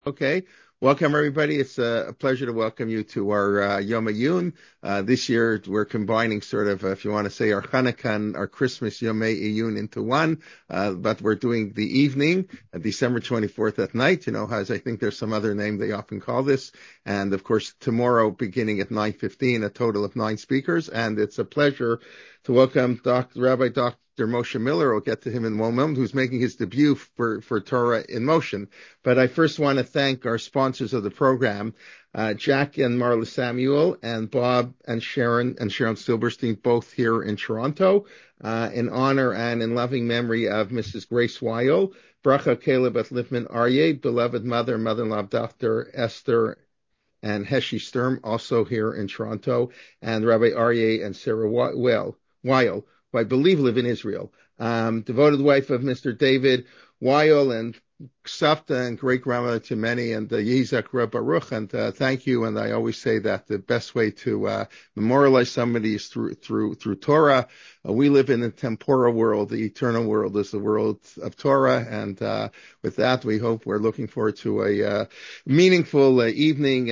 Okay. Welcome, everybody. It's a pleasure to welcome you to our Yom Ayun. This year, we're combining sort of, if you want to say, our Hanukkah and our Christmas Yom Ayun into one. But we're doing the evening, December 24th at night. You know, as I think there's some other name they often call this. And of course, tomorrow, beginning at 9:15, a total of 9 speakers. And it's a pleasure to welcome Rabbi Dr. Moshe Miller. We'll get to him in one moment, who's making his debut for Torah in Motion. But I first want to thank our sponsors of the program, Jack and Marla Samuel, and Bob and Sharon Silberstein, both here in Toronto, in honor and in loving memory of Mrs. Grace Weil, Bracha Caleb at Lippman Aryeh, beloved mother-in-law of Dr. Esther and Heshi Sturm, also here in Toronto, and Rabbi Aryeh and Sarah Weil, who I believe live in Israel. Devoted wife of Mr. David Weil and Savta and great grandmother to many, and Yizak Reb Baruch, and thank you. And I always say that the best way to memorialize somebody is through Torah. We live in the temporal world. The eternal world is the world of Torah, and with that, we're looking forward to a meaningful evening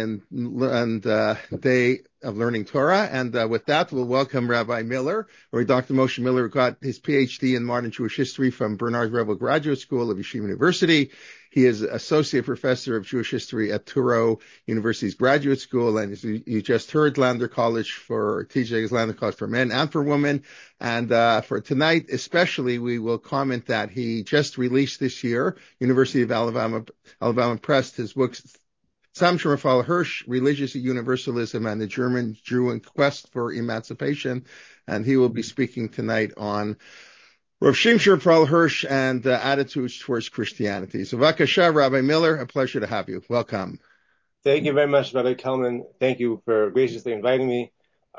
and day of learning Torah. And with that, we'll welcome Rabbi Miller, or Dr. Moshe Miller, who got his PhD in modern Jewish history from Bernard Revel Graduate School of Yeshiva University. He is associate professor of Jewish history at Touro University's graduate school, and as you just heard, Lander College for TJ Lander College for men and for women. And for tonight, especially, we will comment that he just released this year, University of Alabama Press, his books Sam Raphael Hirsch, Religious Universalism and the German Jew Quest for Emancipation, and he will be speaking tonight on Rav Shimshon Raphael Hirsch and attitudes towards Christianity. So, Vakasha, Rabbi Miller, a pleasure to have you. Welcome. Thank you very much, Rabbi Kalman. Thank you for graciously inviting me.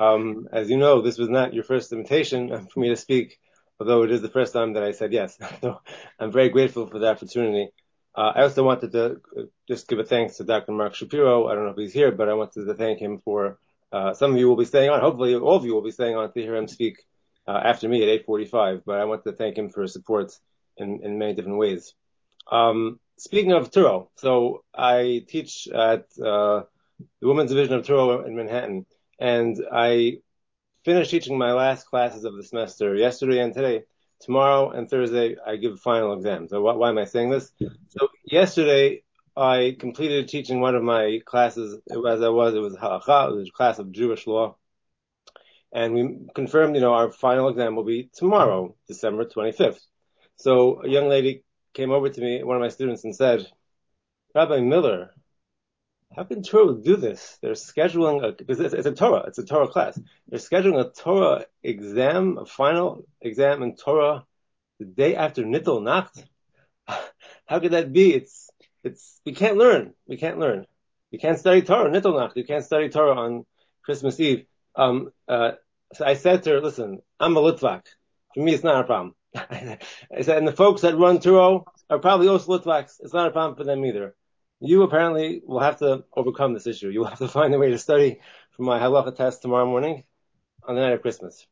As you know, this was not your first invitation for me to speak, although it is the first time that I said yes. So I'm very grateful for the opportunity. I also wanted to just give a thanks to Dr. Mark Shapiro. I don't know if he's here, but I wanted to thank him for, some of you will be staying on. Hopefully all of you will be staying on to hear him speak, after me at 8:45, but I want to thank him for his support in many different ways. Speaking of Touro, so I teach at, the Women's Division of Touro in Manhattan, and I finished teaching my last classes of the semester yesterday and today. Tomorrow and Thursday, I give final exams. So why am I saying this? So yesterday, I completed teaching one of my classes. It was halakha, it was a class of Jewish law. And we confirmed, our final exam will be tomorrow, December 25th. So a young lady came over to me, one of my students, and said, Rabbi Miller, how can Torah do this? They're scheduling because it's a Torah class. They're scheduling a Torah exam, a final exam in Torah the day after Nittel Nacht. How could that be? We can't learn. We can't study Torah Nittel Nacht. You can't study Torah on Christmas Eve. So I said to her, listen, I'm a Litvak. For me, it's not a problem. I said, and the folks that run Turo are probably also Litvaks. It's not a problem for them either. You apparently will have to overcome this issue. You will have to find a way to study for my halacha test tomorrow morning on the night of Christmas.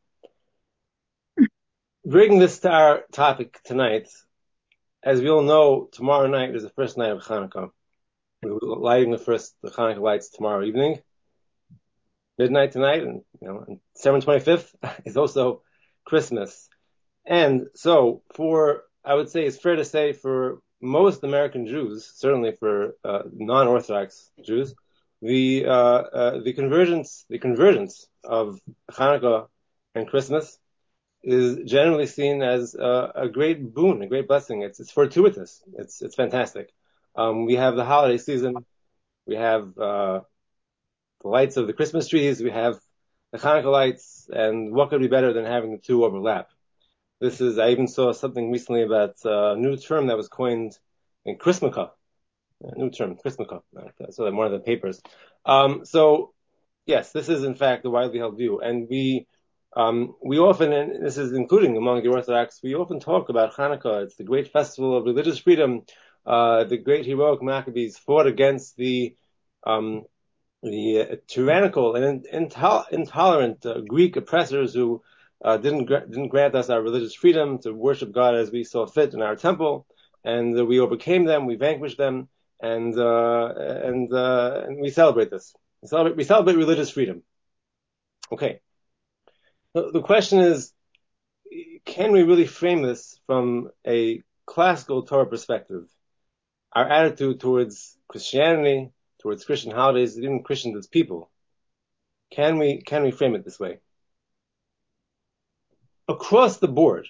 Bringing this to our topic tonight, as we all know, tomorrow night is the first night of Hanukkah. We're lighting the Hanukkah lights tomorrow evening, midnight tonight, and December 25th is also Christmas. And so, I would say it's fair to say for most American Jews, certainly for non-Orthodox Jews, the convergence of Hanukkah and Christmas is generally seen as a great boon, a great blessing. It's fortuitous. It's fantastic. We have the holiday season. We have the lights of the Christmas trees. We have the Hanukkah lights, and what could be better than having the two overlap? I even saw something recently about a new term that was coined in Chrismukkah. A new term, Chrismukkah. I saw that in one of the papers. So, yes, this is in fact the widely held view. And we often, and this is including among the Orthodox, we often talk about Hanukkah. It's the great festival of religious freedom. The great heroic Maccabees fought against the tyrannical and intolerant Greek oppressors who didn't grant us our religious freedom to worship God as we saw fit in our temple, and we overcame them, we vanquished them, and we celebrate this. We celebrate religious freedom. Okay. The question is, can we really frame this from a classical Torah perspective? Our attitude towards Christianity, towards Christian holidays, even Christians as people. Can we frame it this way? Across the board,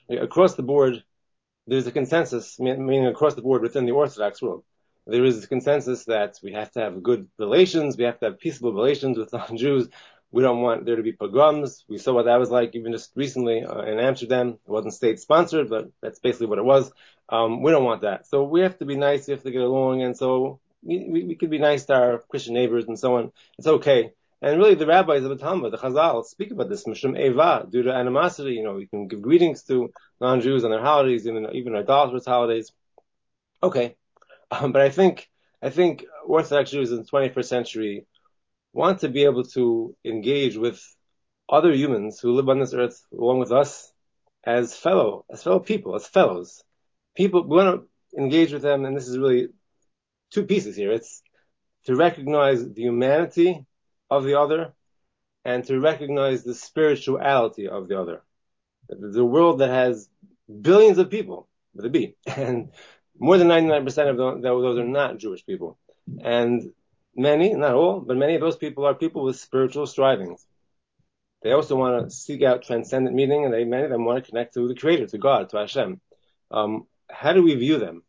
there's a consensus, meaning across the board within the Orthodox world. There is a consensus that we have to have good relations, we have to have peaceable relations with non-Jews. We don't want there to be pogroms. We saw what that was like even just recently in Amsterdam. It wasn't state-sponsored, but that's basically what it was. We don't want that. So we have to be nice, we have to get along, and so we could be nice to our Christian neighbors and so on. It's okay. And really, the rabbis of the Talmud, the Chazal, speak about this, Mishum Eva, due to animosity. You can give greetings to non-Jews on their holidays, even idolatrous holidays. Okay. But I think Orthodox Jews in the 21st century want to be able to engage with other humans who live on this earth along with us as fellow people, as fellows. People, we want to engage with them, and this is really two pieces here. It's to recognize the humanity of the other and to recognize the spirituality of the other. There's a world that has billions of people, with a B, and more than 99% of those are not Jewish people. And many, not all, but many of those people are people with spiritual strivings. They also want to seek out transcendent meaning, and many of them want to connect to the Creator, to God, to Hashem. How do we view them?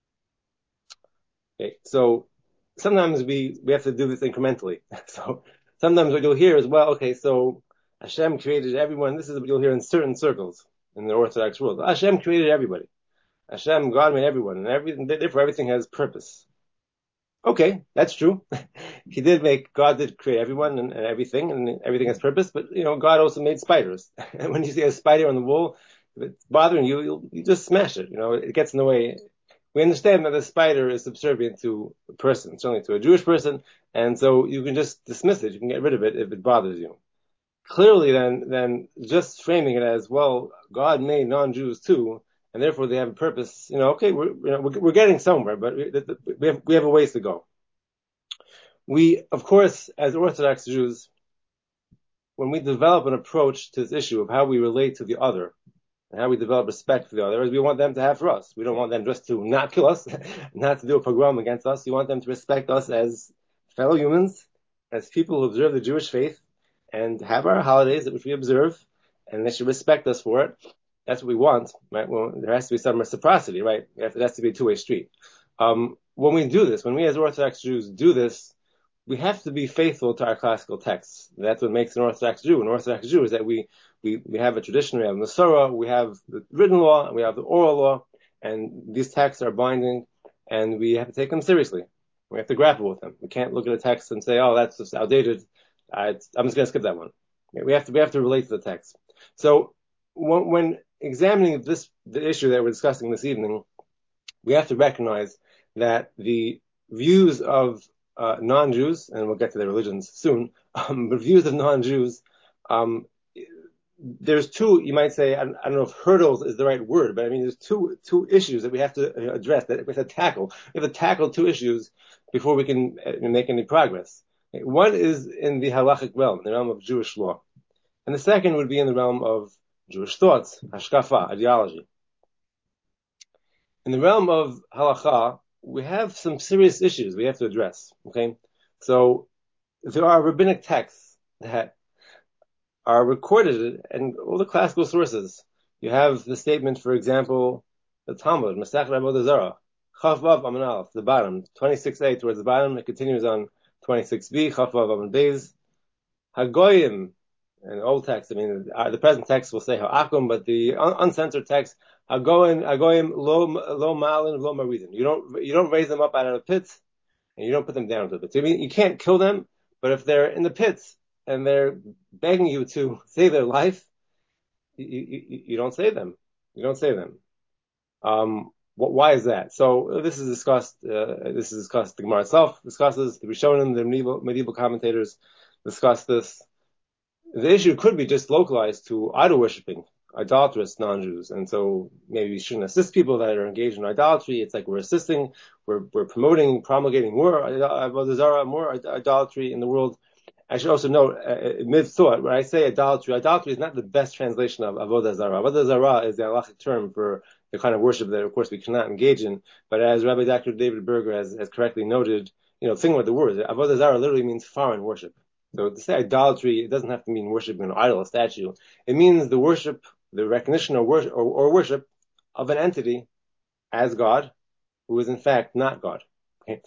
Okay, so sometimes we have to do this incrementally. So sometimes what you'll hear is, well, okay, so Hashem created everyone. This is what you'll hear in certain circles in the Orthodox world. Hashem created everybody. Hashem, God made everyone, and therefore everything has purpose. Okay, that's true. God did create everyone and everything has purpose, but God also made spiders. And when you see a spider on the wall, if it's bothering you, you just smash it. It gets in the way. We understand that the spider is subservient to a person, certainly to a Jewish person, and so you can just dismiss it, you can get rid of it if it bothers you. Clearly then just framing it as, well, God made non-Jews too, and therefore they have a purpose. Okay, we're getting somewhere, but we have a ways to go. We, of course, as Orthodox Jews, when we develop an approach to this issue of how we relate to the other, and how we develop respect for the other, as we want them to have for us. We don't want them just to not kill us, not to do a pogrom against us. We want them to respect us as fellow humans, as people who observe the Jewish faith, and have our holidays which we observe, and they should respect us for it. That's what we want, right? Well, there has to be some reciprocity, right? It has to be a two-way street. When we do this, when we as Orthodox Jews do this, we have to be faithful to our classical texts. That's what makes an Orthodox Jew. An Orthodox Jew is that we have a tradition, we have Masorah, we have the written law, and we have the oral law, and these texts are binding, and we have to take them seriously. We have to grapple with them. We can't look at a text and say, oh, that's just outdated. I'm just going to skip that one. We have to relate to the text. So when examining the issue that we're discussing this evening, we have to recognize that the views of non-Jews, and we'll get to their religions soon, but views of non-Jews, there's two, you might say, I don't know if hurdles is the right word, but I mean, there's two issues that we have to address, that we have to tackle. We have to tackle two issues before we can make any progress. One is in the halachic realm, the realm of Jewish law. And the second would be in the realm of Jewish thoughts, hashkafa, ideology. In the realm of halacha, we have some serious issues we have to address. Okay, so there are rabbinic texts that are recorded in all the classical sources. You have the statement, for example, the Talmud, Masechet Avodah Zarah, Chaf Vav Amud Aleph, the bottom, 26a towards the bottom. It continues on 26b, Chaf Vav Amud Beis. Hagoyim, in the old text, I mean, the present text will say Ha'akum, but the uncensored text, Hagoyim lo malin lo maridin. You don't raise them up out of the pits, and you don't put them down into the pits. I mean, you can't kill them, but if they're in the pits and they're begging you to save their life, you don't save them. You don't save them. Why is that? So this is discussed. The Gemara itself discusses. The Rishonim, the medieval commentators discuss this. The issue could be just localized to idol worshipping. idolatrous non-Jews, and so maybe we shouldn't assist people that are engaged in idolatry. It's like we're assisting, we're promoting, promulgating more idolatry in the world. I should also note, mid-thought, when I say idolatry is not the best translation of avodah zarah. Avodah zarah is the halachic term for the kind of worship that, of course, we cannot engage in. But as Rabbi Dr. David Berger has correctly noted, think about the words. Avodah zarah literally means foreign worship. So to say idolatry, it doesn't have to mean worshiping an idol, a statue. It means the worship, the recognition or worship of an entity as God, who is in fact not God. Okay,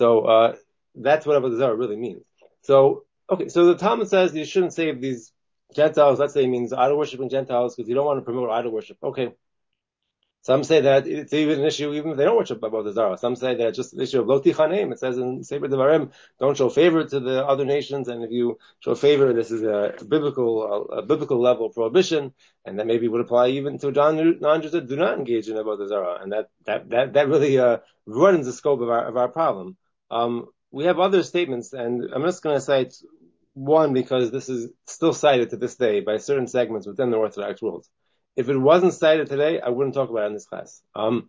so that's what avodah zarah really means. So the Talmud says you shouldn't save these Gentiles. Let's say it means idol worshiping Gentiles because you don't want to promote idol worship. Okay. Some say that it's even an issue even if they don't worship avodah zarah. Some say that it's just an issue of lo tichanem. It says in Sefer Devarim, don't show favor to the other nations, and if you show favor, this is a biblical level prohibition, and that maybe would apply even to non-Jews that do not engage in avodah zarah, and that really runs the scope of our problem. We have other statements, and I'm just going to cite one because this is still cited to this day by certain segments within the Orthodox world. If it wasn't cited today, I wouldn't talk about it in this class.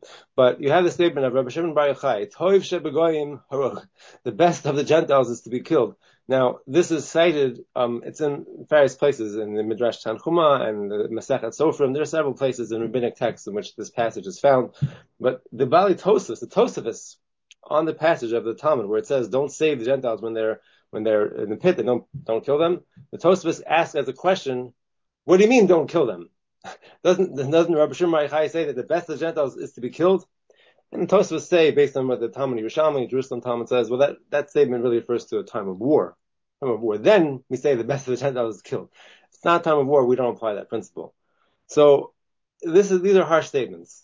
But you have the statement of Rabbi Shimon Bar Yochai, Toiv shebegoyim haruch. The best of the Gentiles is to be killed. Now, this is cited, it's in various places, in the Midrash Tanchuma and the Masechet Sofrim. There are several places in rabbinic texts in which this passage is found. But the Bali Tosafos, the Tosafos, on the passage of the Talmud, where it says, don't save the Gentiles when they're in the pit, and don't kill them. The Tosafos asks as a question, what do you mean don't kill them? Doesn't Rabbi Shimon Bar Yochai say that the best of the Gentiles is to be killed? And the Tosfos say, based on what the Talmud Yerushalmi, Jerusalem Talmud says, well, that statement really refers to a time of war. Then we say the best of the Gentiles is killed. If it's not a time of war, we don't apply that principle. So these are harsh statements.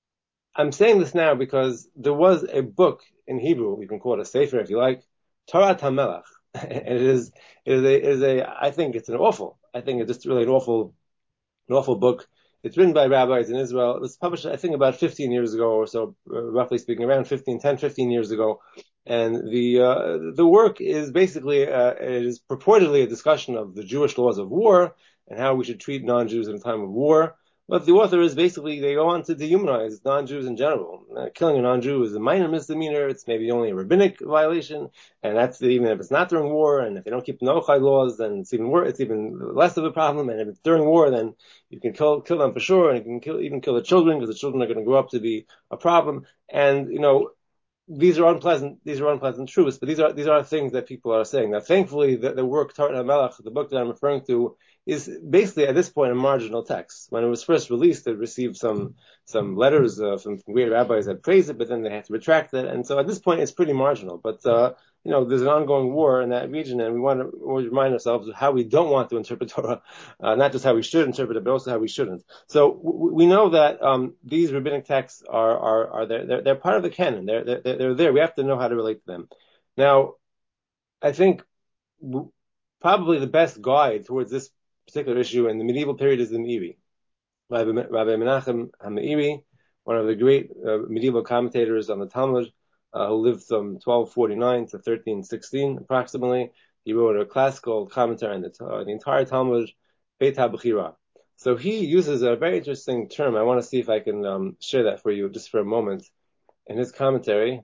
I'm saying this now because there was a book in Hebrew, you can call it a sefer if you like, Torah HaMelech. It is I think it's just really an awful book. It's written by rabbis in Israel. It was published, I think, about 15 years ago or so, roughly speaking, around 15 years ago. And the work is basically, it is purportedly a discussion of the Jewish laws of war and how we should treat non-Jews in a time of war. But the author is basically, they go on to dehumanize non-Jews in general. Killing a non-Jew is a minor misdemeanor. It's maybe only a rabbinic violation. And that's even if it's not during war. And if they don't keep the Noachide laws, then it's even worse. It's even less of a problem. And if it's during war, then you can kill them for sure. And you can even kill the children because the children are going to grow up to be a problem. And, these are unpleasant truths, but these are things that people are saying. Now, thankfully, the work Torah HaMelech, the book that I'm referring to, is basically at this point a marginal text. When it was first released, it received some letters from great rabbis that praised it, but then they had to retract it, and so at this point it's pretty marginal. But there's an ongoing war in that region, and we want to always remind ourselves of how we don't want to interpret Torah, not just how we should interpret it, but also how we shouldn't. So we know that these rabbinic texts are there. They're part of the canon. They're there. We have to know how to relate to them. Now, I think probably the best guide towards this particular issue in the medieval period is the Meiri. Rabbi Menachem HaMeiri, one of the great medieval commentators on the Talmud, who lived from 1249 to 1316 approximately. He wrote a classical commentary on the entire Talmud, Beit HaBechira. So he uses a very interesting term. I want to see if I can share that for you just for a moment. In his commentary,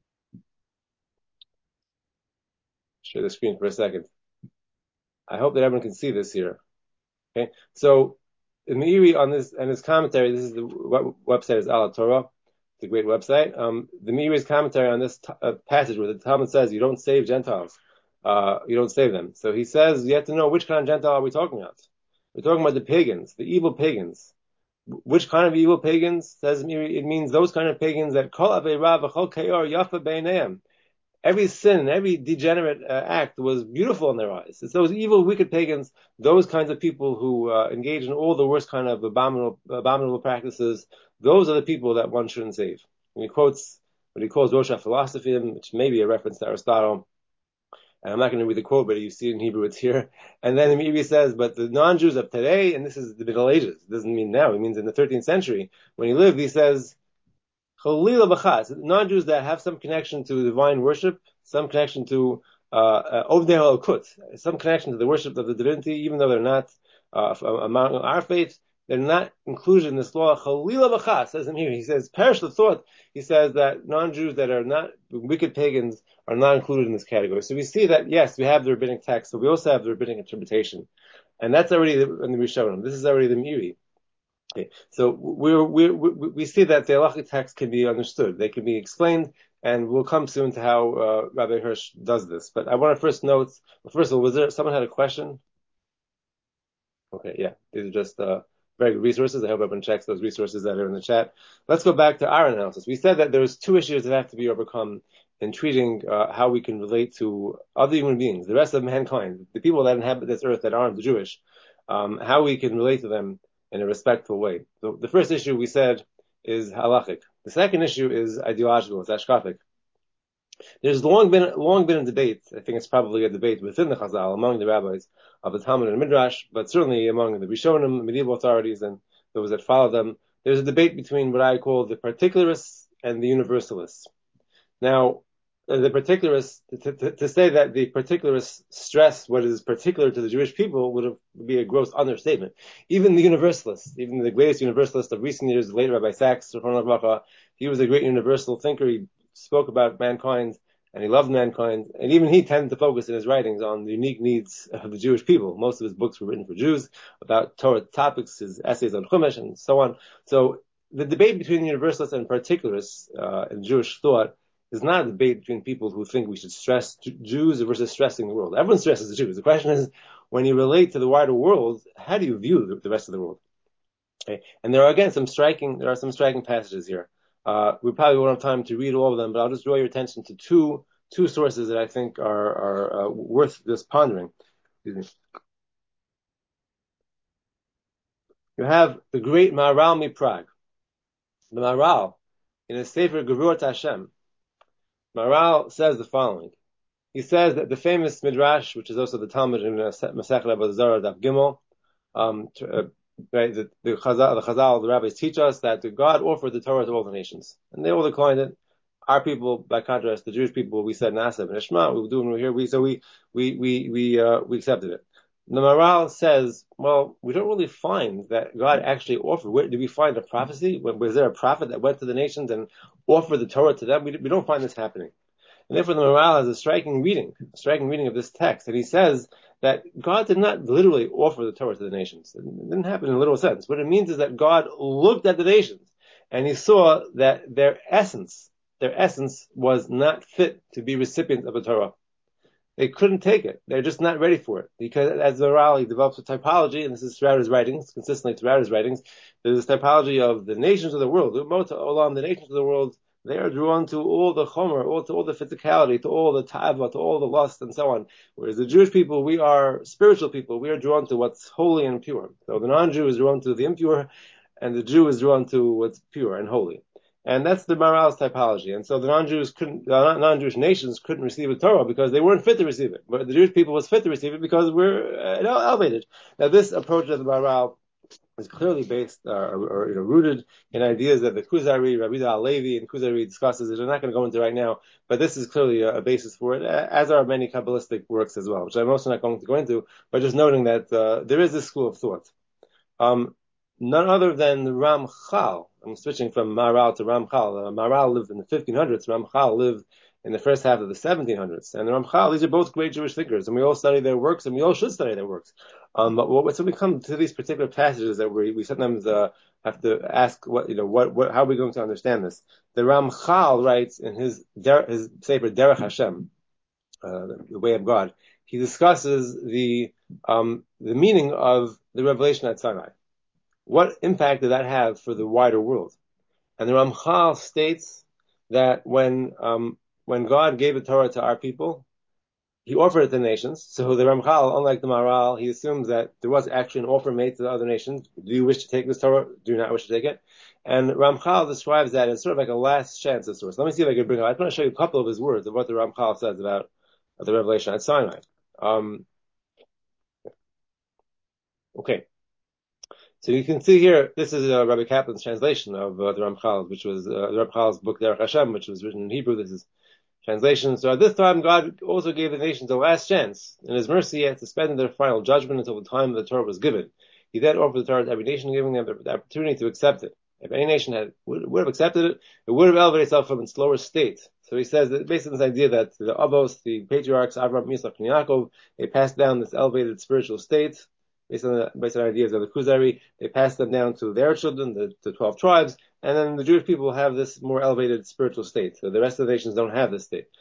share the screen for a second. I hope that everyone can see this here. Okay, so the Meiri on this and his commentary, this is the website is Ala Torah. It's a great website. The Meiri's commentary on this passage where the Talmud says you don't save Gentiles, you don't save them. So he says you have to know which kind of Gentile are we talking about. We're talking about the pagans, the evil pagans. Which kind of evil pagans? Says Meiri, it means those kind of pagans that kol aveira v'chol keor yafa beineim. Every sin, every degenerate act was beautiful in their eyes. It's those evil, wicked pagans, those kinds of people who engage in all the worst kind of abominable practices. Those are the people that one shouldn't save. And he quotes what he calls Rosh HaPhilosophim, which may be a reference to Aristotle. And I'm not going to read the quote, but you see it in Hebrew, it's here. And then he says, but the non-Jews of today, and this is the Middle Ages, it doesn't mean now, it means in the 13th century, when he lived, he says, Chalila b'chas, non-Jews that have some connection to divine worship, some connection to Ovdei Halakut, some connection to the worship of the divinity, even though they're not among our faith, they're not included in this law. Chalila b'chas, says him here. He says, perish the thought. He says that non-Jews that are not wicked pagans are not included in this category. So we see that, yes, we have the rabbinic text, but we also have the rabbinic interpretation. And that's already in the Rishonim. This is already the Meiri. Okay. So we see that the halachic text can be understood. They can be explained, and we'll come soon to how Rabbi Hirsch does this. But I want to first note, first of all, was there someone had a question? Okay, yeah. These are just very good resources. I hope everyone checks those resources that are in the chat. Let's go back to our analysis. We said that there's two issues that have to be overcome in treating how we can relate to other human beings, the rest of mankind, the people that inhabit this earth that aren't the Jewish, how we can relate to them in a respectful way. So the first issue we said is halachic. The second issue is ideological, it's ashkafic. There's long been a debate. I think it's probably a debate within the Chazal among the rabbis of the Talmud and Midrash, but certainly among the Rishonim, medieval authorities, and those that follow them. There's a debate between what I call the particularists and the universalists. Now, the particularists, to say that the particularists stress what is particular to the Jewish people would be a gross understatement. Even the universalists, even the greatest universalist of recent years, the late Rabbi Sachs, he was a great universal thinker. He spoke about mankind and he loved mankind, and even he tended to focus in his writings on the unique needs of the Jewish people. Most of his books were written for Jews about Torah topics, his essays on Chumash and so on. So the debate between universalists and particularists in Jewish thought is not a debate between people who think we should stress Jews versus stressing the world. Everyone stresses the Jews. The question is, when you relate to the wider world, how do you view the rest of the world? Okay. And there are some striking passages here. We probably won't have time to read all of them, but I'll just draw your attention to two sources that I think are worth just pondering. Excuse me. You have the great Maharal Miprag. The Maharal, in his Sefer Gevurat Hashem, Maharal says the following. He says that the famous Midrash, which is also the Talmud in Masechet Avodah Zarah Daf Gimel, right, the Chazal, the rabbis teach us that God offered the Torah to all the nations, and they all declined it. Our people, by contrast, the Jewish people, we said Na'aseh v'Nishma, we will do it here. We accepted it. The Maharal says, well, we don't really find that God actually offered. Where did we find a prophecy? Was there a prophet that went to the nations and offered the Torah to them? We don't find this happening. And therefore the Maharal has a striking reading of this text. And he says that God did not literally offer the Torah to the nations. It didn't happen in a literal sense. What it means is that God looked at the nations and he saw that their essence was not fit to be recipients of the Torah. They couldn't take it. They're just not ready for it. Because as the Maharal develops a typology, and this is throughout his writings, consistently throughout his writings, there's this typology of the nations of the world. The nations of the world, they are drawn to all the chomer, to all the physicality, to all the tava, to all the lust, and so on. Whereas the Jewish people, we are spiritual people. We are drawn to what's holy and pure. So the non-Jew is drawn to the impure, and the Jew is drawn to what's pure and holy. And that's the Maharal's typology. And so the non-Jewish nations couldn't receive the Torah because they weren't fit to receive it. But the Jewish people was fit to receive it because we're elevated. Now this approach of the Maharal is clearly based or rooted in ideas that the Kuzari, Rabbi Halevi, and Kuzari discusses, which I'm not going to go into right now, but this is clearly a basis for it, as are many Kabbalistic works as well, which I'm also not going to go into, but just noting that there is this school of thought. None other than the Ramchal. I'm switching from Maharal to Ramchal. Maharal lived in the 1500s. Ramchal lived in the first half of the 1700s. And the Ramchal, these are both great Jewish thinkers, and we all study their works, and we all should study their works. So we come to these particular passages that we sometimes have to ask how are we going to understand this? The Ramchal writes in his Sefer Derech Hashem, the way of God. He discusses the meaning of the revelation at Sinai. What impact did that have for the wider world? And the Ramchal states that when God gave the Torah to our people, he offered it to the nations. So the Ramchal, unlike the Maharal, he assumes that there was actually an offer made to the other nations. Do you wish to take this Torah? Do you not wish to take it? And Ramchal describes that as sort of like a last chance of sorts. Let me see if I can bring it up. I just want to show you a couple of his words of what the Ramchal says about the revelation at Sinai. Okay. So you can see here, this is Rabbi Kaplan's translation of the Ramchal, which was the Ramchal's book Derech Hashem, which was written in Hebrew. This is translation. So at this time, God also gave the nations a last chance. In His mercy, He had suspended their final judgment until the time the Torah was given. He then offered the Torah to every nation, giving them the opportunity to accept it. If any nation would have accepted it, it would have elevated itself from its lower state. So he says that based on this idea that the Avos, the patriarchs, Avraham, Yitzchak, and Yaakov, they passed down this elevated spiritual state based on ideas of the Kuzari. They passed them down to their children, the 12 tribes, and then the Jewish people have this more elevated spiritual state. So the rest of the nations don't have this state.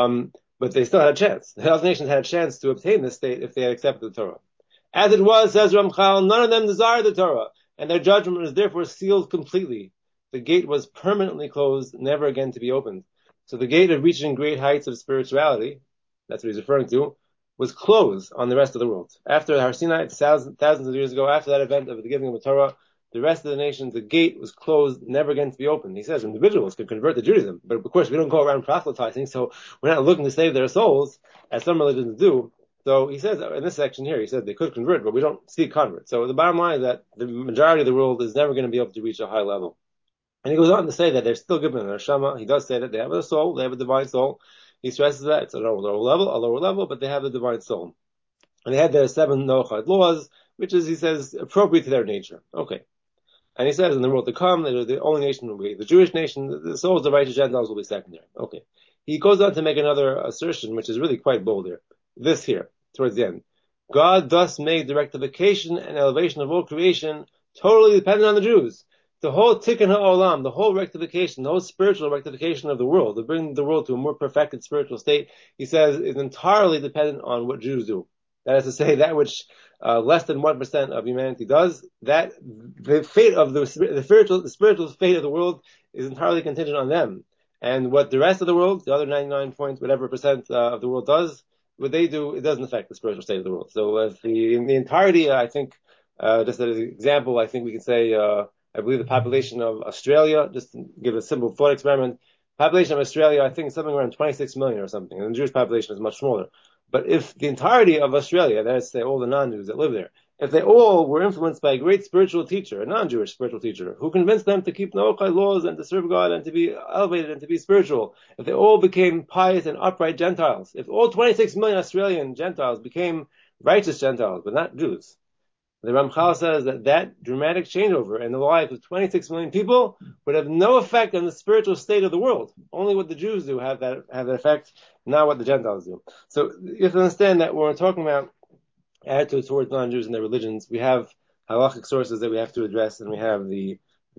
But they still had a chance. The other nations had a chance to obtain this state if they had accepted the Torah. As it was, says Ramchal, none of them desired the Torah, and their judgment was therefore sealed completely. The gate was permanently closed, never again to be opened. So the gate of reaching great heights of spirituality, that's what he's referring to, was closed on the rest of the world. After Har Sinai, thousands of years ago, after that event of the giving of the Torah, the rest of the nations, the gate was closed, never again to be opened. He says individuals can convert to Judaism, but of course we don't go around proselytizing, so we're not looking to save their souls, as some religions do. So he says, in this section here, he says they could convert, but we don't seek converts. So the bottom line is that the majority of the world is never going to be able to reach a high level. And he goes on to say that they're still given an neshama. He does say that they have a soul, they have a divine soul. He stresses that it's a lower level, but they have a divine soul. And they had their 7 Noachide laws, which is, he says, appropriate to their nature. Okay. And he says in the world to come, that the only nation will be the Jewish nation, the souls of the righteous Gentiles will be secondary. Okay. He goes on to make another assertion, which is really quite bold here. This here, towards the end. God thus made the rectification and elevation of all creation totally dependent on the Jews. The whole tikkun ha'olam, the whole rectification, the whole spiritual rectification of the world, to bring the world to a more perfected spiritual state, he says, is entirely dependent on what Jews do. That is to say, that which less than 1% of humanity does, that the fate of the spiritual fate of the world is entirely contingent on them. And what the rest of the world, the other 99 point whatever percent of the world does, what they do, it doesn't affect the spiritual state of the world. So in the entirety, I think, just as an example, I think we can say, I believe the population of Australia, just to give a simple thought experiment, population of Australia, I think is something around 26 million or something, and the Jewish population is much smaller. But if the entirety of Australia, that is to say all the non-Jews that live there, if they all were influenced by a great spiritual teacher, a non-Jewish spiritual teacher, who convinced them to keep Noachide laws and to serve God and to be elevated and to be spiritual, if they all became pious and upright Gentiles, if all 26 million Australian Gentiles became righteous Gentiles, but not Jews, the Ramchal says that dramatic changeover in the lives of 26 million people would have no effect on the spiritual state of the world. Only what the Jews do have that effect, not what the Gentiles do. So you have to understand that when we're talking about attitudes towards non-Jews and their religions, we have halachic sources that we have to address, and we have the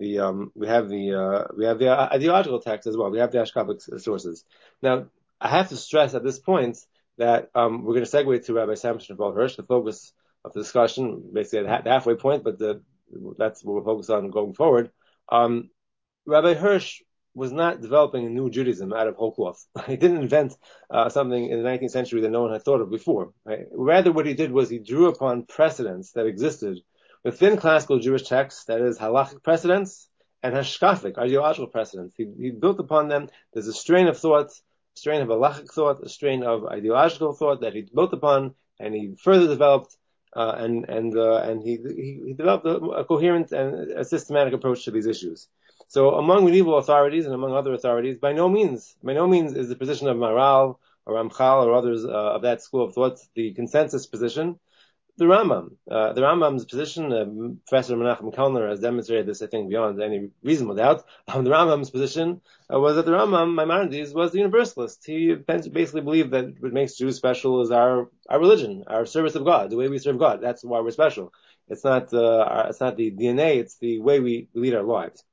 ideological text as well. We have the ashkafic sources. Now, I have to stress at this point that we're going to segue to Rabbi Samson Raphael Hirsch, the focus of the discussion, basically at the halfway point, but that's what we'll focus on going forward. Rabbi Hirsch was not developing a new Judaism out of whole cloth. He didn't invent something in the 19th century that no one had thought of before. Right? Rather, what he did was he drew upon precedents that existed within classical Jewish texts, that is, halachic precedents, and hashkafic, ideological precedents. He built upon them. There's a strain of thought, a strain of halachic thought, a strain of ideological thought that he built upon, and he further developed and he developed a coherent and a systematic approach to these issues. So among medieval authorities and among other authorities, by no means is the position of Maral or Ramchal or others of that school of thought the consensus position. The Rambam's position, Professor Menachem Kellner has demonstrated this, I think, beyond any reasonable doubt. The Rambam's position was that the Rambam, Maimonides, was the universalist. He basically believed that what makes Jews special is our religion, our service of God, the way we serve God. That's why we're special. It's not the DNA, it's the way we lead our lives.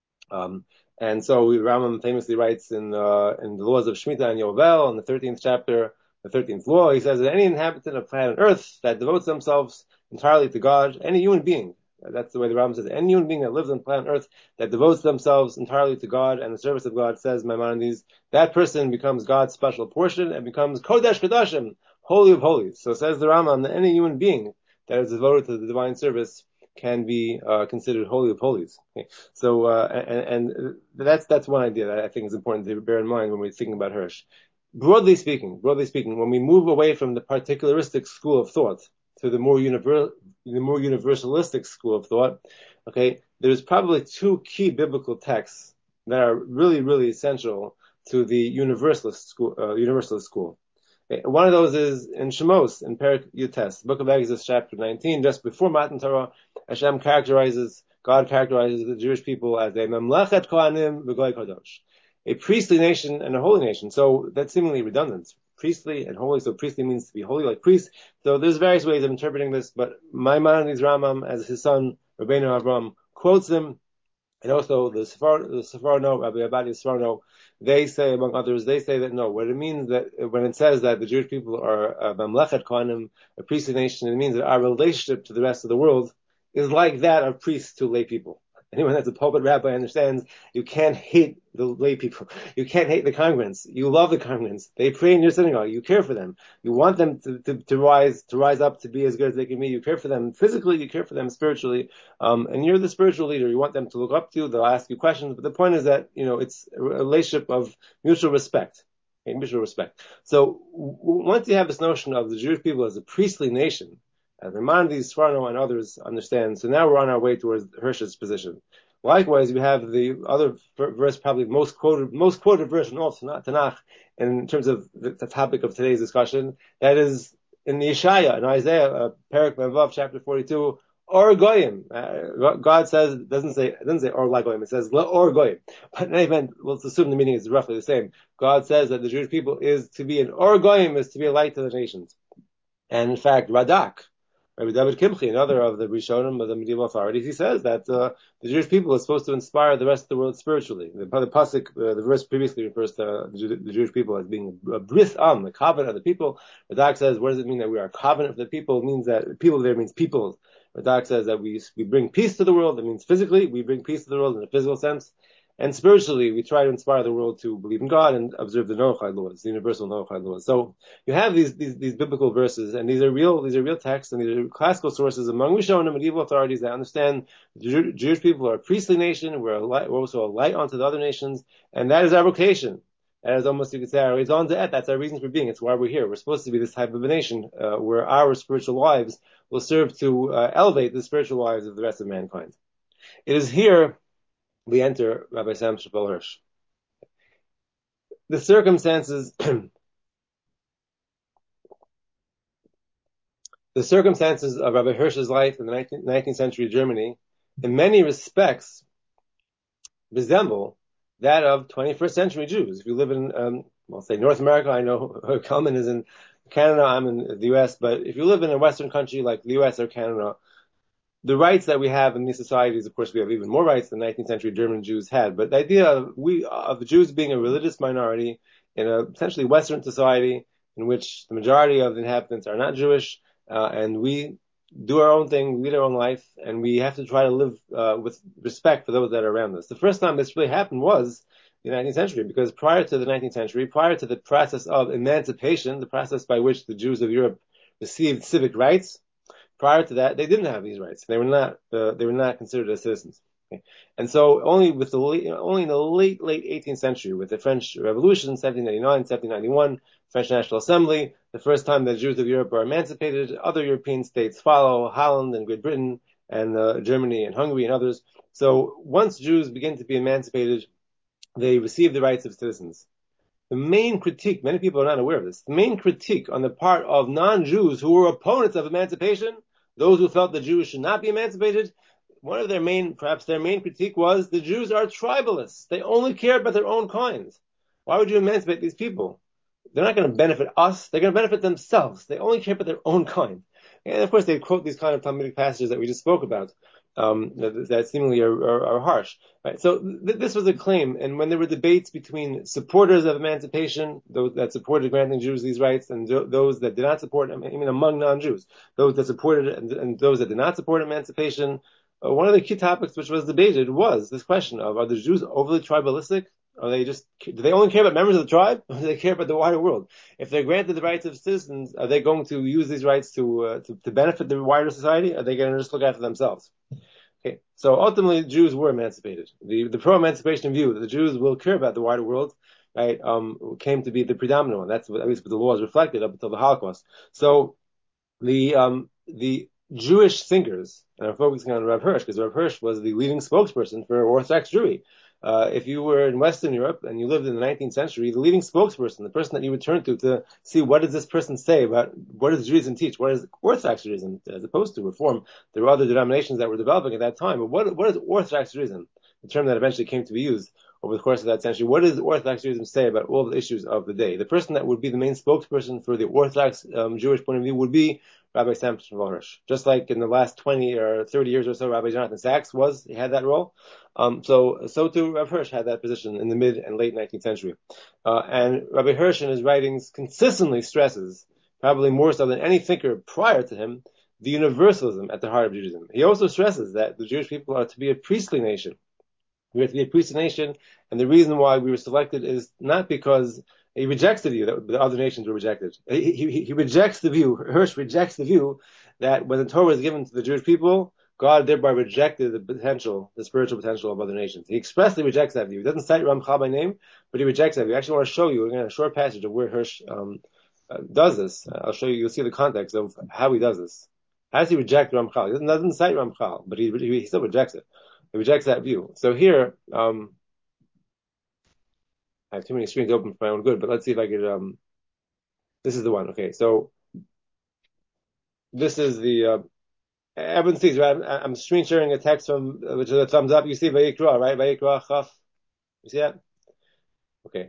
And so Rambam famously writes in the laws of Shemitah and Yovel, in the 13th chapter, the 13th law, he says that any inhabitant of planet Earth that devotes themselves entirely to God, any human being, that's the way the Rambam says, any human being that lives on planet Earth that devotes themselves entirely to God and the service of God, says Maimonides, that person becomes God's special portion and becomes Kodesh Kodashim, holy of holies. So says the Rambam that any human being that is devoted to the divine service can be considered holy of holies. Okay. So and that's one idea that I think is important to bear in mind when we're thinking about Hirsch. Broadly speaking, when we move away from the particularistic school of thought to the more universalistic school of thought, okay, there's probably two key biblical texts that are really, really essential to the universalist school. One of those is in Shemos, in Perek Yutes, Book of Exodus, chapter 19, just before Matan Torah. God characterizes the Jewish people as a Memlechet Kohanim V'Goy Kadosh, a priestly nation and a holy nation. So that's seemingly redundant. Priestly and holy, so priestly means to be holy like priest. So there's various ways of interpreting this, but Maimonides Rambam, as his son Rabbeinu Avram, quotes him, and also the Sforno, Rabbi Abadi Sforno, they say, among others, they say that no, what it means that when it says that the Jewish people are Mamlechet Kohanim, a priestly nation, it means that our relationship to the rest of the world is like that of priests to lay people. Anyone that's a pulpit rabbi understands you can't hate the lay people. You can't hate the congregants. You love the congregants. They pray in your synagogue. You care for them. You want them to rise up to be as good as they can be. You care for them physically. You care for them spiritually. And you're the spiritual leader. You want them to look up to you. They'll ask you questions. But the point is that, it's a relationship of mutual respect. Okay, mutual respect. So once you have this notion of the Jewish people as a priestly nation, as Maimonides, Sforno, and others understand, so now we're on our way towards Hirsch's position. Likewise, we have the other verse, probably most quoted verse in all Tanakh, in terms of the topic of today's discussion. That is in the Yeshaya, in Isaiah, Perek Vav, chapter 42. Or goyim. God says, it doesn't say or la goyim. It says or goyim. But in any event, let's assume the meaning is roughly the same. God says that the Jewish people is to be an or goyim, is to be a light to the nations. And in fact, Radak, Rabbi David Kimchi, another of the Rishonim of the medieval authorities, he says that the Jewish people are supposed to inspire the rest of the world spiritually. The pasuk, the verse previously refers to the Jewish people as being a bris am, the covenant of the people. Radak says, what does it mean that we are a covenant of the people? It means that people there means peoples. Radak says that we bring peace to the world. That means physically, we bring peace to the world in a physical sense. And spiritually, we try to inspire the world to believe in God and observe the Noachide laws, the universal Noachide laws. So you have these biblical verses, and these are real texts, and these are classical sources among Rishonim and medieval authorities that understand the Jewish people are a priestly nation. We're also a light onto the other nations, and that is our vocation. That is almost, you could say, our raison d'etre. That's our reason for being. It's why we're here. We're supposed to be this type of a nation, where our spiritual lives will serve to elevate the spiritual lives of the rest of mankind. It is here we enter Rabbi Sam Shapol Hirsch. The circumstances of Rabbi Hirsch's life in the 19th century Germany, in many respects, resemble that of 21st century Jews. If you live in, say North America, I know Kalman is in Canada, I'm in the US, but if you live in a Western country like the US or Canada, the rights that we have in these societies, of course, we have even more rights than 19th century German Jews had. But the idea of the Jews being a religious minority in a essentially Western society in which the majority of the inhabitants are not Jewish, and we do our own thing, we lead our own life, and we have to try to live with respect for those that are around us. The first time this really happened was the 19th century, because prior to the 19th century, prior to the process of emancipation, the process by which the Jews of Europe received civic rights, prior to that, they didn't have these rights. They were not considered as citizens. Okay? And so only in the late 18th century, with the French Revolution, 1789, 1791, French National Assembly, the first time that Jews of Europe are emancipated, other European states follow, Holland and Great Britain, and Germany and Hungary and others. So once Jews begin to be emancipated, they receive the rights of citizens. The main critique, many people are not aware of this, the main critique on the part of non-Jews who were opponents of emancipation, those who felt the Jews should not be emancipated, perhaps their main critique was the Jews are tribalists. They only care about their own kind. Why would you emancipate these people? They're not going to benefit us. They're going to benefit themselves. They only care about their own kind. And of course, they quote these kind of Talmudic passages that we just spoke about, that seemingly are harsh. Right? So this was a claim. And when there were debates between supporters of emancipation, those that supported granting Jews these rights, and those that did not support, among non-Jews, those that supported and those that did not support emancipation, one of the key topics which was debated was this question of, are the Jews overly tribalistic? Do they only care about members of the tribe, or do they care about the wider world? If they're granted the rights of citizens, are they going to use these rights to benefit the wider society? Or are they going to just look after themselves? Okay, so ultimately, Jews were emancipated. The pro-emancipation view that the Jews will care about the wider world, right, came to be the predominant one. That's at least what the laws reflected up until the Holocaust. So the Jewish thinkers, and I'm focusing on Rav Hirsch, because Rav Hirsch was the leading spokesperson for Orthodox Jewry. If you were in Western Europe and you lived in the 19th century, the leading spokesperson, the person that you would turn to see what does this person say about what does Judaism teach, what is Orthodox Judaism, as opposed to Reform. There were other denominations that were developing at that time, but what is Orthodox Judaism? The term that eventually came to be used over the course of that century. What does Orthodox Judaism say about all the issues of the day? The person that would be the main spokesperson for the Orthodox Jewish point of view would be Rabbi Samson Hirsch. Just like in the last 20 or 30 years or so, Rabbi Jonathan Sachs he had that role. So too Rabbi Hirsch had that position in the mid and late 19th century. And Rabbi Hirsch in his writings consistently stresses, probably more so than any thinker prior to him, the universalism at the heart of Judaism. He also stresses that the Jewish people are to be a priestly nation. We have to be a priestly nation, and the reason why we were selected is not because he rejects the view that the other nations were rejected. He rejects the view, Hirsch rejects the view that when the Torah was given to the Jewish people, God thereby rejected the spiritual potential of other nations. He expressly rejects that view. He doesn't cite Ramchal by name, but he rejects that view. I actually want to show you, again, a short passage of where Hirsch does this. I'll show you, you'll see the context of how he does this. How does he reject Ramchal? He doesn't cite Ramchal, but he still rejects it. He rejects that view. So here, I have too many screens open for my own good, but let's see if I could, this is the one. Okay, so this is the, everyone sees, right? I'm screen sharing a text from, which is a thumbs up. You see Vayikra, right? Vayikra, Chaf. You see that? Okay.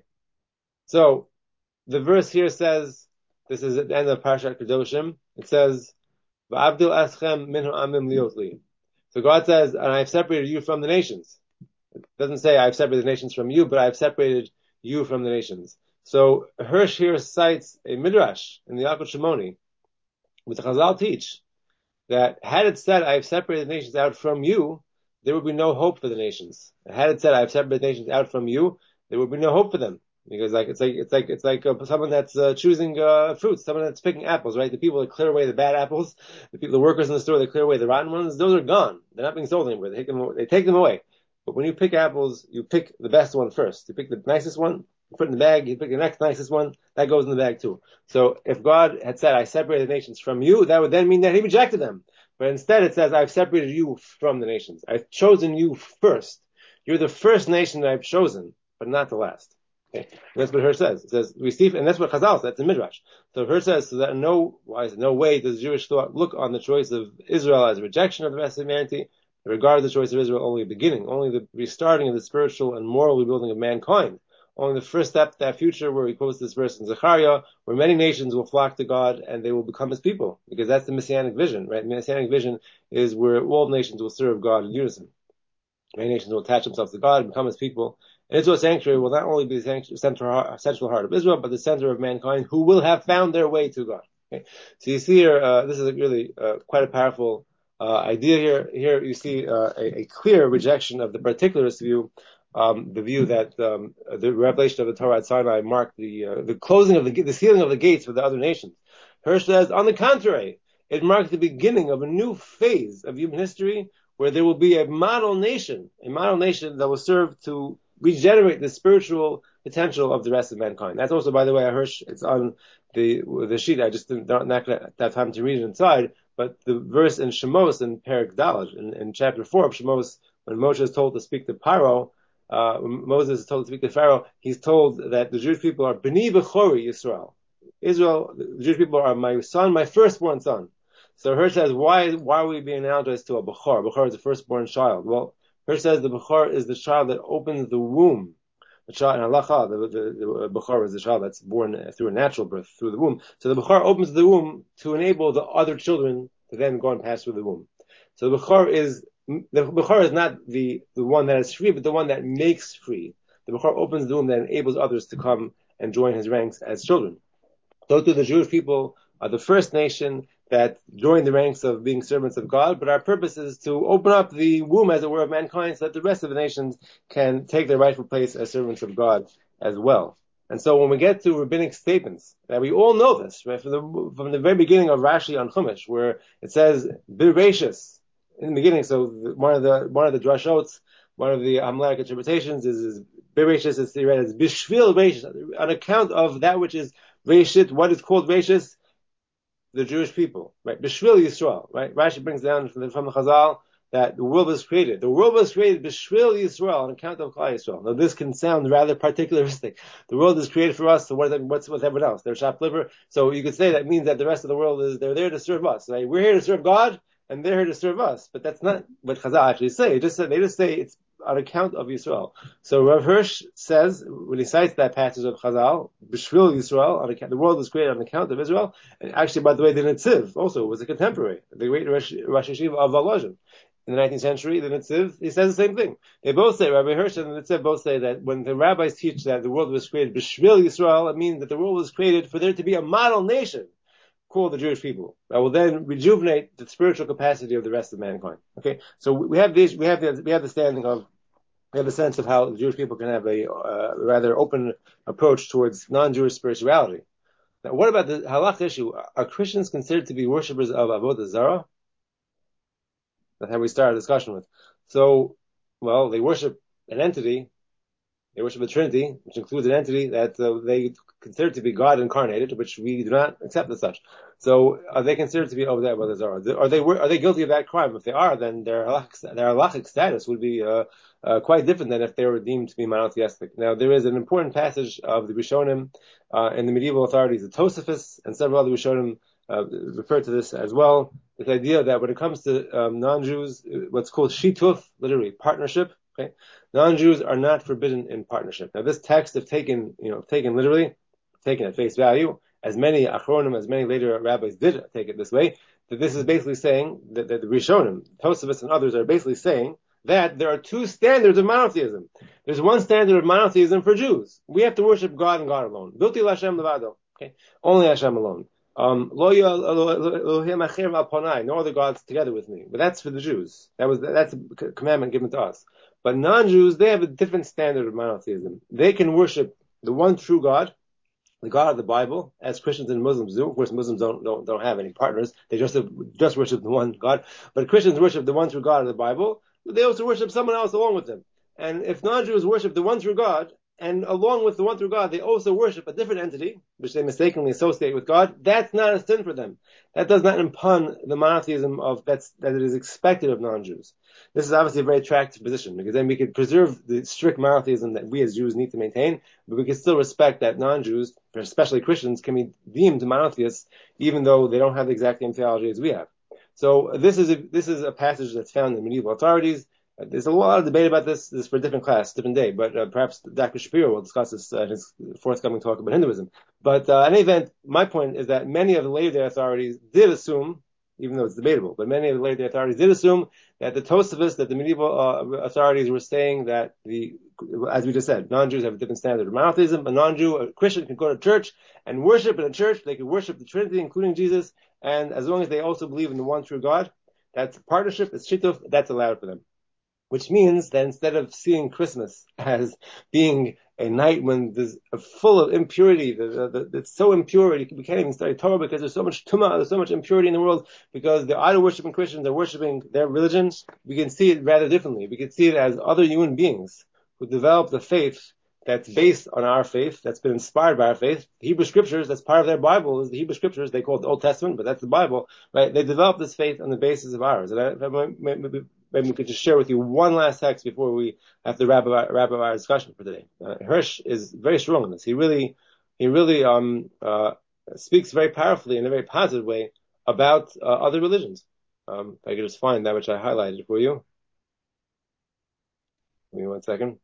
So, the verse here says, this is at the end of Parashat Kedoshim, it says, Va'avdil aschem min ha'amim liotli. So God says, and I've separated you from the nations. It doesn't say I've separated the nations from you, but I've separated you from the nations. So Hirsch here cites a midrash in the Yalkut Shimoni, which the Chazal teach that had it said I've separated the nations out from you, there would be no hope for the nations. Had it said I've separated the nations out from you, there would be no hope for them. Because it's like someone that's choosing fruits, someone that's picking apples, right? The people that clear away the bad apples, the workers in the store that clear away the rotten ones, those are gone. They're not being sold anymore. They take them away. But when you pick apples, you pick the best one first. You pick the nicest one, you put it in the bag, you pick the next nicest one, that goes in the bag too. So if God had said, I separated the nations from you, that would then mean that he rejected them. But instead it says, I've separated you from the nations. I've chosen you first. You're the first nation that I've chosen, but not the last. Okay. And that's what Hirsch says. It says, we see, and that's what Chazal says, that's in Midrash. So Hirsch says, so that in no way does Jewish thought look on the choice of Israel as a rejection of the rest of humanity, regard the choice of Israel only a beginning, only the restarting of the spiritual and moral rebuilding of mankind. Only the first step to that future where he quotes this verse in Zechariah, where many nations will flock to God and they will become his people. Because that's the Messianic vision, right? The Messianic vision is where all nations will serve God in unison. Many nations will attach themselves to God and become his people. And Israel's sanctuary will not only be the central heart of Israel, but the center of mankind who will have found their way to God. Okay? So you see here, this is really quite a powerful idea here. Here you see a clear rejection of the particularist view, the view that the revelation of the Torah at Sinai marked the closing of the sealing of the gates for the other nations. Hirsch says, on the contrary, it marked the beginning of a new phase of human history where there will be a model nation that will serve to regenerate the spiritual potential of the rest of mankind. That's also, by the way, Hirsch, it's on the sheet. I just didn't not have time to read it inside, but the verse in Shemos in Perek Daled, in chapter 4 of Shemos, when Moshe is told to speak to Paro, when Moses is told to speak to Pharaoh, he's told that the Jewish people are B'ni B'chori Yisrael. Israel, the Jewish people are my son, my firstborn son. So Hirsch says, why are we being analogized to a Bechor? Bechor is the firstborn child. Well, Hirsch says the Bechor is the child that opens the womb. The child in halacha, the Bechor is the child that's born through a natural birth, through the womb. So the Bechor opens the womb to enable the other children to then go and pass through the womb. So the Bechor is not the one that is free, but the one that makes free. The Bechor opens the womb that enables others to come and join his ranks as children. So too the Jewish people are the first nation that join the ranks of being servants of God, but our purpose is to open up the womb, as it were, of mankind so that the rest of the nations can take their rightful place as servants of God as well. And so when we get to rabbinic statements, that we all know this, right, from the very beginning of Rashi on Chumash, where it says, Birashis, in the beginning, so one of the drashot, one of the Hamlaic interpretations is Birashis, it's read as Bishvil Rashis, on account of that which is Rashit, what is called Rashis? The Jewish people, right? B'shvil Yisrael, right? Rashi brings down from the Chazal that the world was created. The world was created b'shvil Yisrael, on account of Klal Yisrael. Now this can sound rather particularistic. The world is created for us, so what's everyone else? They're chopped liver. So you could say that means that the rest of the world they're there to serve us. Right? We're here to serve God, and they're here to serve us. But that's not what Chazal actually say. They just say it's on account of Yisrael. So Rav Hirsch says, when he cites that passage of Chazal, b'shvil Yisrael, the world was created on account of Israel. And actually, by the way, the Netziv also was a contemporary, the great Rosh Yeshiva of Volozhin. In the 19th century, the Netziv, he says the same thing. They both say, Rabbi Hirsch and the Netziv both say that when the rabbis teach that the world was created b'shvil Yisrael, it means that the world was created for there to be a model nation called the Jewish people that will then rejuvenate the spiritual capacity of the rest of mankind. Okay, so we have the sense of how the Jewish people can have a rather open approach towards non-Jewish spirituality. Now, what about the halach issue? Are Christians considered to be worshippers of Avodah Zarah? That's how we started the discussion with. So, well, they worship an entity. They worship a Trinity, which includes an entity that they consider to be God incarnated, which we do not accept as such. So, are they considered to be over there? Are they guilty of that crime? If they are, then their halachic status would be quite different than if they were deemed to be monotheistic. Now, there is an important passage of the Rishonim in the medieval authorities, the Tosafos, and several other Rishonim refer to this as well. This idea that when it comes to non-Jews, what's called shituf, literally partnership. Okay, non-Jews are not forbidden in partnership. Now, this text, if taken literally, taken at face value, as many achronim, as many later rabbis did take it this way, that this is basically saying that the Rishonim, Tosafos, and others are basically saying that there are two standards of monotheism. There's one standard of monotheism for Jews. We have to worship God and God alone. Bilti l'Hashem levado. Okay, only Hashem alone. No other gods together with me. But that's for the Jews. That's a commandment given to us. But non-Jews, they have a different standard of monotheism. They can worship the one true God, the God of the Bible, as Christians and Muslims do. Of course, Muslims don't have any partners. They just worship the one God. But Christians worship the one true God of the Bible. They also worship someone else along with them. And if non-Jews worship the one true God, and along with the one true God, they also worship a different entity, which they mistakenly associate with God, that's not a sin for them. That does not impugn the monotheism that it is expected of non-Jews. This is obviously a very attractive position, because then we could preserve the strict monotheism that we as Jews need to maintain, but we can still respect that non-Jews, especially Christians, can be deemed monotheists, even though they don't have the exact same theology as we have. So this is a passage that's found in medieval authorities. There's a lot of debate about this. This is for a different class, different day, but perhaps Dr. Shapiro will discuss this in his forthcoming talk about Hinduism. But in any event, my point is that many of the later day authorities did assume, even though it's debatable, but many of the later day authorities did assume that the Tosafos, that the medieval authorities were saying that as we just said, non-Jews have a different standard of monotheism. A non-Jew, a Christian, can go to church and worship in a church. They can worship the Trinity, including Jesus, and as long as they also believe in the one true God, that's partnership, it's shituf, that's allowed for them. Which means that instead of seeing Christmas as being a night when there's full of impurity, it's so impure we can't even study Torah because there's so much tumah, there's so much impurity in the world because the idol worshiping Christians are worshiping their religion, we can see it rather differently. We can see it as other human beings who developed a faith that's based on our faith, that's been inspired by our faith. The Hebrew Scriptures, that's part of their Bible, is the Hebrew Scriptures. They call it the Old Testament, but that's the Bible, right? They developed this faith on the basis of ours. And maybe we could just share with you one last text before we have to wrap up our discussion for today. Hirsch is very strong in this. He really speaks very powerfully in a very positive way about other religions. If I could just find that which I highlighted for you. Give me 1 second.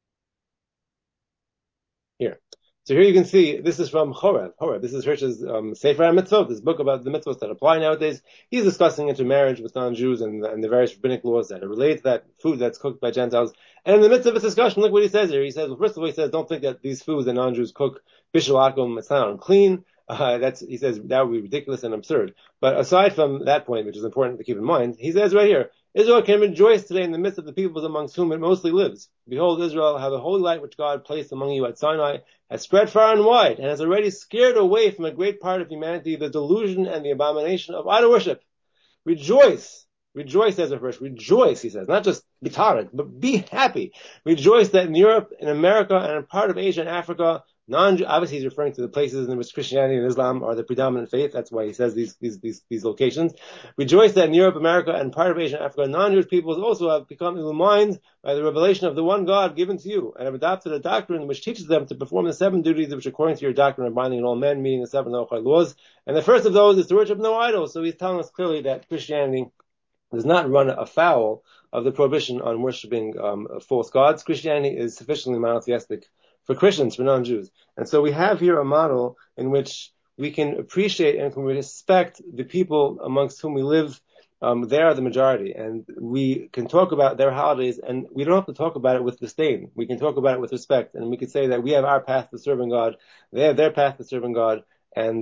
Here. So here you can see, this is from Horeb. This is Hirsch's Sefer HaMitzvot, this book about the mitzvot that apply nowadays. He's discussing intermarriage with non-Jews and the various rabbinic laws that relate to that food that's cooked by Gentiles. And in the midst of his discussion, look what he says here. He says, well, first of all, he says, don't think that these foods that non-Jews cook, bishul akum, it's not unclean. He says that would be ridiculous and absurd. But aside from that point, which is important to keep in mind, he says right here, Israel can rejoice today in the midst of the peoples amongst whom it mostly lives. Behold, Israel, how the holy light which God placed among you at Sinai has spread far and wide, and has already scared away from a great part of humanity the delusion and the abomination of idol worship. Rejoice, says the first. Rejoice, he says. Not just be tolerant, but be happy. Rejoice that in Europe, in America, and in part of Asia and Africa, Obviously he's referring to the places in which Christianity and Islam are the predominant faith. That's why he says these locations. Rejoice that in Europe, America, and part of Asia and Africa, non-Jewish peoples also have become illumined by the revelation of the one God given to you, and have adopted a doctrine which teaches them to perform the 7 duties which, according to your doctrine, are binding on all men, meaning the 7 Noachide laws. And the first of those is to worship no idols. So he's telling us clearly that Christianity does not run afoul of the prohibition on worshiping false gods. Christianity is sufficiently monotheistic for Christians, for non-Jews. And so we have here a model in which we can appreciate and can respect the people amongst whom we live. They are the majority, and we can talk about their holidays, and we don't have to talk about it with disdain. We can talk about it with respect, and we can say that we have our path to serving God, they have their path to serving God, and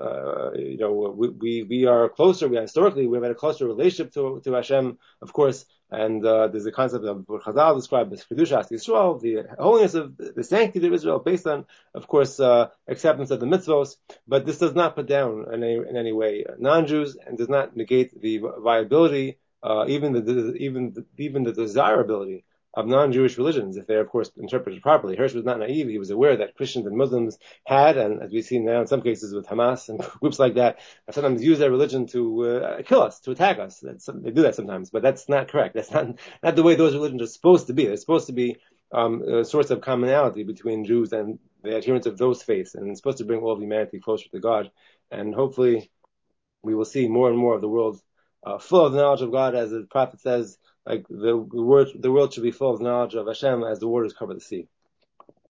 we are closer. Historically we've had a closer relationship to Hashem, of course. And there's a concept of what Chazal described as Kedushas Yisrael, the holiness of the sanctity of Israel, based on, of course, acceptance of the mitzvos. But this does not put down in any way non-Jews, and does not negate the viability, even the desirability of non-Jewish religions, if they're, of course, interpreted properly. Hirsch was not naive. He was aware that Christians and Muslims had, and as we see now in some cases with Hamas and groups like that, sometimes use their religion to kill us, to attack us. They do that sometimes, but that's not correct. That's not the way those religions are supposed to be. They're supposed to be a source of commonality between Jews and the adherents of those faiths, and it's supposed to bring all of humanity closer to God. And hopefully we will see more and more of the world full of the knowledge of God, as the prophet says, like the world should be full of the knowledge of Hashem as the waters cover the sea.